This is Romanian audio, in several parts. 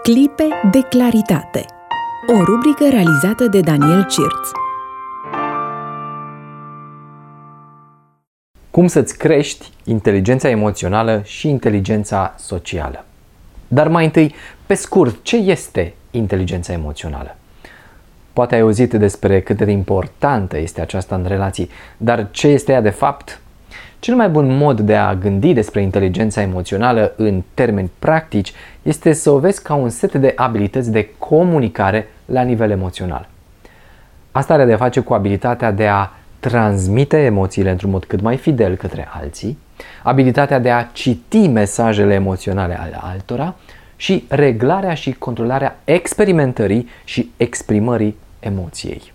Clipe de claritate. O rubrică realizată de Daniel Cirț. Cum să-ți crești inteligența emoțională și inteligența socială. Dar mai întâi, pe scurt, ce este inteligența emoțională? Poate ai auzit despre cât de importantă este aceasta în relații, dar ce este ea de fapt? Cel mai bun mod de a gândi despre inteligența emoțională în termeni practici este să o vezi ca un set de abilități de comunicare la nivel emoțional. Asta are de a face cu abilitatea de a transmite emoțiile într-un mod cât mai fidel către alții, abilitatea de a citi mesajele emoționale ale altora și reglarea și controlarea experimentării și exprimării emoției.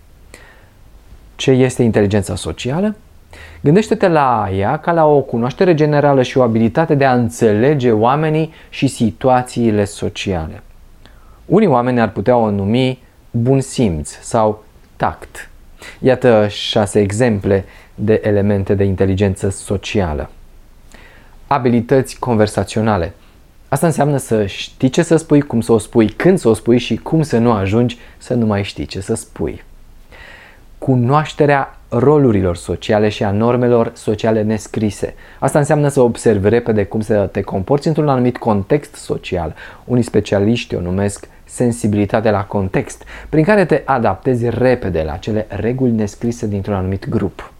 Ce este inteligența socială? Gândește-te la ea ca la o cunoaștere generală și o abilitate de a înțelege oamenii și situațiile sociale. Unii oameni ar putea o numi bun simț sau tact. Iată 6 exemple de elemente de inteligență socială. Abilități conversaționale. Asta înseamnă să știi ce să spui, cum să o spui, când să o spui și cum să nu ajungi să nu mai știi ce să spui. Cunoașterea rolurilor sociale și a normelor sociale nescrise. Asta înseamnă să observi repede cum să te comporți într-un anumit context social. Unii specialiști o numesc sensibilitate la context, prin care te adaptezi repede la cele reguli nescrise dintr-un anumit grup.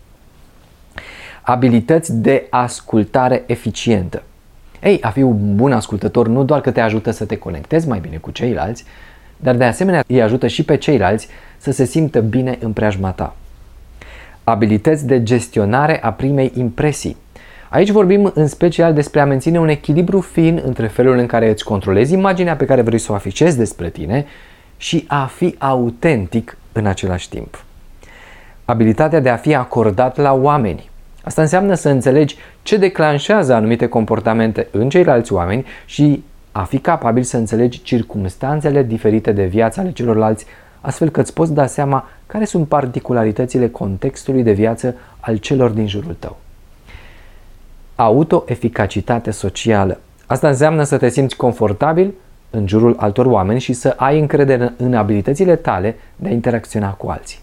Abilități de ascultare eficientă. A fi un bun ascultător nu doar că te ajută să te conectezi mai bine cu ceilalți, dar de asemenea îi ajută și pe ceilalți să se simtă bine în preajma ta. Abilități de gestionare a primei impresii. Aici vorbim în special despre a menține un echilibru fin între felul în care îți controlezi imaginea pe care vrei să o afișezi despre tine și a fi autentic în același timp. Abilitatea de a fi acordat la oameni. Asta înseamnă să înțelegi ce declanșează anumite comportamente în ceilalți oameni și a fi capabil să înțelegi circumstanțele diferite de viața ale celorlalți, astfel că îți poți da seama care sunt particularitățile contextului de viață al celor din jurul tău. Autoeficacitate socială. Asta înseamnă să te simți confortabil în jurul altor oameni și să ai încredere în abilitățile tale de a interacționa cu alții.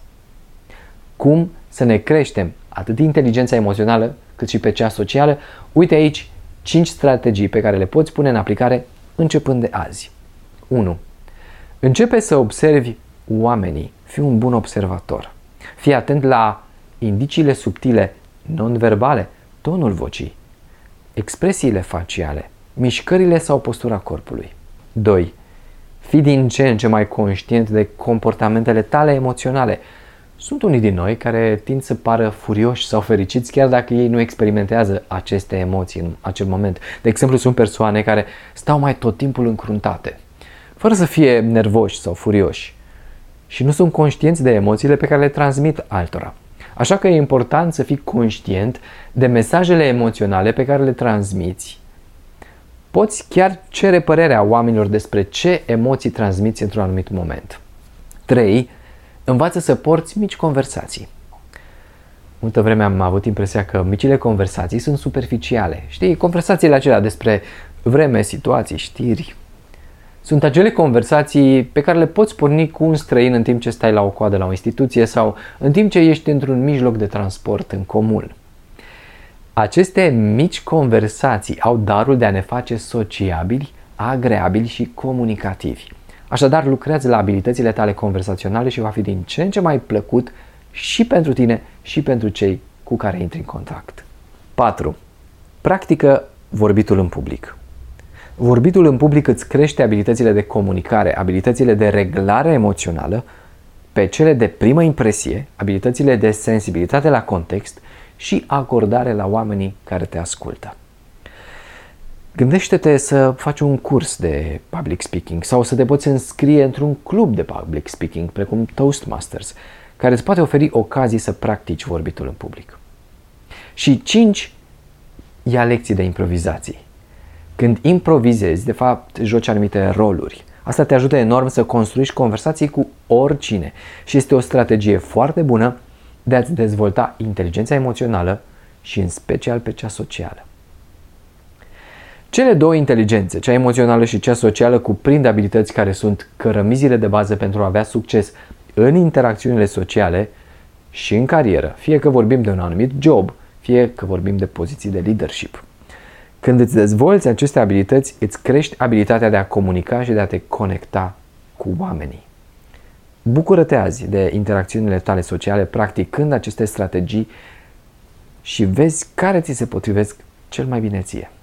Cum să ne creștem atât inteligența emoțională cât și pe cea socială? Uite aici 5 strategii pe care le poți pune în aplicare începând de azi. 1. Începe să observi oamenii. Fii un bun observator. Fii atent la indiciile subtile, non-verbale, tonul vocii, expresiile faciale, mișcările sau postura corpului. 2. Fii din ce în ce mai conștient de comportamentele tale emoționale. Sunt unii din noi care tind să pară furioși sau fericiți chiar dacă ei nu experimentează aceste emoții în acel moment. De exemplu, sunt persoane care stau mai tot timpul încruntate, fără să fie nervoși sau furioși și nu sunt conștienți de emoțiile pe care le transmit altora. Așa că e important să fii conștient de mesajele emoționale pe care le transmiți. Poți chiar cere părerea oamenilor despre ce emoții transmiți într-un anumit moment. 3. Învață să porți mici conversații. Multă vreme am avut impresia că micile conversații sunt superficiale. Știi, conversațiile acelea despre vreme, situații, știri. Sunt acele conversații pe care le poți porni cu un străin în timp ce stai la o coadă la o instituție sau în timp ce ești într-un mijloc de transport în comun. Aceste mici conversații au darul de a ne face sociabili, agreabili și comunicativi. Așadar, lucrează la abilitățile tale conversaționale și va fi din ce în ce mai plăcut și pentru tine și pentru cei cu care intri în contact. 4. Practică vorbitul în public. Vorbitul în public îți crește abilitățile de comunicare, abilitățile de reglare emoțională, pe cele de primă impresie, abilitățile de sensibilitate la context și acordare la oamenii care te ascultă. Gândește-te să faci un curs de public speaking sau să te poți înscrie într-un club de public speaking, precum Toastmasters, care îți poate oferi ocazii să practici vorbitul în public. Și 5. Ia lecții de improvizații. Când improvizezi, de fapt, joci anumite roluri. Asta te ajută enorm să construiești conversații cu oricine și este o strategie foarte bună de a-ți dezvolta inteligența emoțională și în special pe cea socială. Cele două inteligențe, cea emoțională și cea socială, cuprind abilități care sunt cărămizile de bază pentru a avea succes în interacțiunile sociale și în carieră, fie că vorbim de un anumit job, fie că vorbim de poziții de leadership. Când îți dezvolți aceste abilități, îți crești abilitatea de a comunica și de a te conecta cu oamenii. Bucură-te azi de interacțiunile tale sociale, practicând aceste strategii și vezi care ți se potrivesc cel mai bine ție.